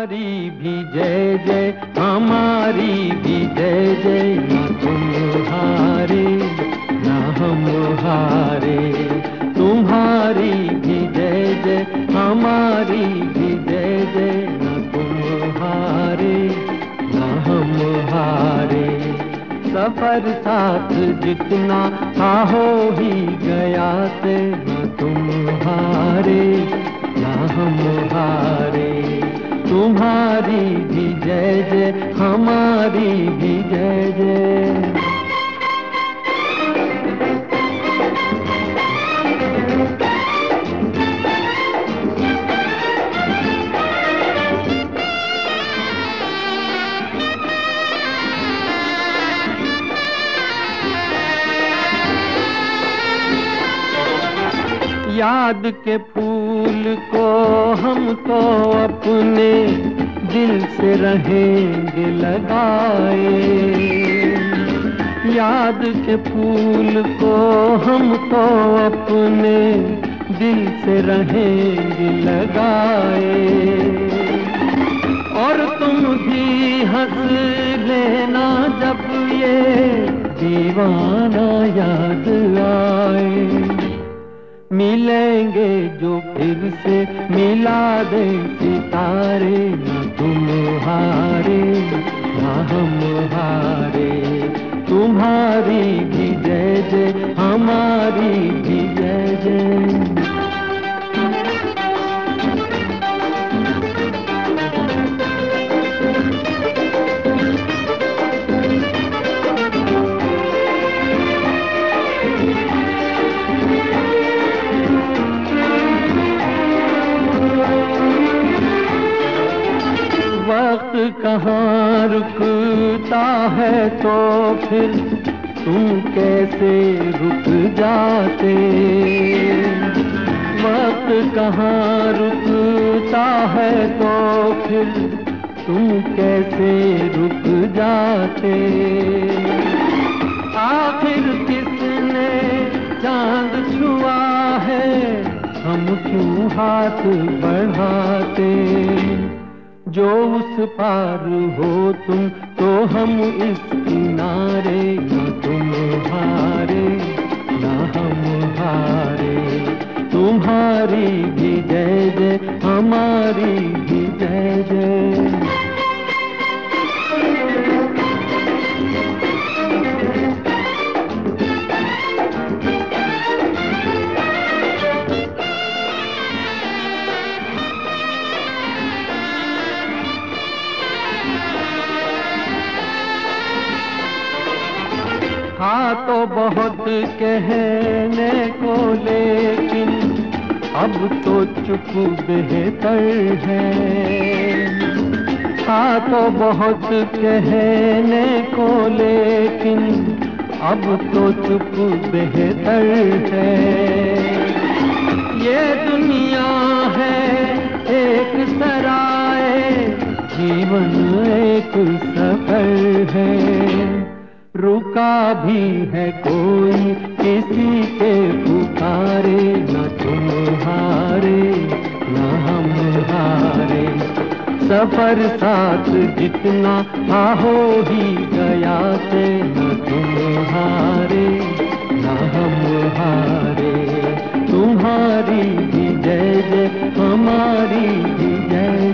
तुम्हारी भी जय जय, हमारी भी जय जय, ना तुम हारे ना हम हारे। तुम्हारी भी जय जय, हमारी भी जय जय, ना तुम हारे ना हम हारे। सफर साथ जितना था हो ही गया से, ना तुम हारे ना हम हारे। तुम्हारी भी जय जय, हमारी भी जय जय। याद के फूल को हम तो अपने दिल से रहेंगे लगाए। याद के फूल को हम तो अपने दिल से रहेंगे लगाए। और तुम भी हंस लेना जब ये दीवाना याद आए। मिलेंगे जो फिर से मिला दे सितारे, ना तुम हारे ना हम हारे। तुम्हारी भी जय जय, हमारी भी जय जय। वक्त कहाँ रुकता है तो फिर तुम कैसे रुक जाते। वक्त कहाँ रुकता है तो फिर तुम कैसे रुक जाते। आखिर किसने चांद छुआ है, हम क्यों हाथ बढ़ाते। जो उस पार हो तुम तो हम इस किनारे, ना तुम हारे ना हम हारे। तुम्हारी भी जय जय, हमारी भी जय जय। हाँ तो बहुत कहने को, लेकिन अब तो चुप बेहतर है। हाँ तो बहुत कहने को, लेकिन अब तो चुप बेहतर है। ये दुनिया है एक सराय, जीवन एक सफर है। रुका भी है कोई किसी के पुकारे, ना तुम हारे ना हम हारे। सफर साथ जितना था हो ही गया से, ना तुम हारे ना हम हारे। तुम्हारी भी जय जय, हमारी भी जय